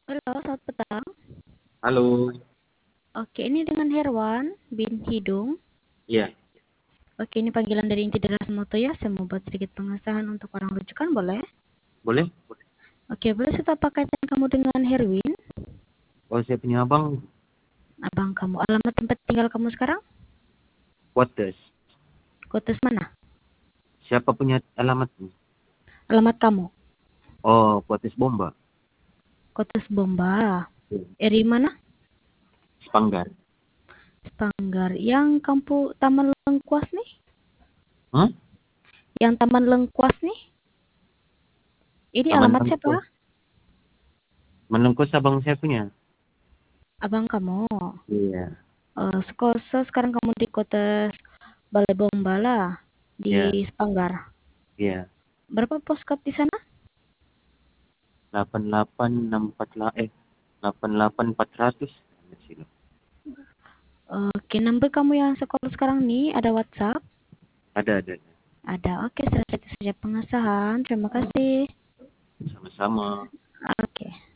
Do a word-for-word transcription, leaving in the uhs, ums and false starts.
Halo, selamat petang. Halo, Oke, ini dengan Herwan bin Hidung. iya, Oke, ini panggilan dari Inti Deras Moto ya. Saya mau buat sedikit pengesahan untuk orang rujukan, boleh? boleh? Oke, boleh saya tahu apa kaitan kamu dengan Herwin? Oh, saya punya abang, Abang kamu. Alamat tempat tinggal kamu sekarang? Quates. Kotes mana? Siapa punya alamat nih? Alamat kamu? Oh, Quates Bomba. Kotes Bomba. Iya. Eri mana? Spanggar. Spanggar. Yang kampung Taman Lengkuas nih? Hah? Yang Taman Lengkuas nih? Ini Taman alamat siapa? Lengkos. Taman Lengkos abang saya punya. Abang kamu. Iya, Eh, sekolah sekarang kamu di Kotes Balai Bomba lah. Di iya, Spanggar. iya. Berapa postcode di sana? delapan delapan enam empat lah, eh, delapan delapan empat ratus. Oke, number kamu yang sekolah sekarang nih ada WhatsApp? Ada, ada. Ada. Oke, selesai saja pengesahan. Terima kasih. Sama-sama. Oke.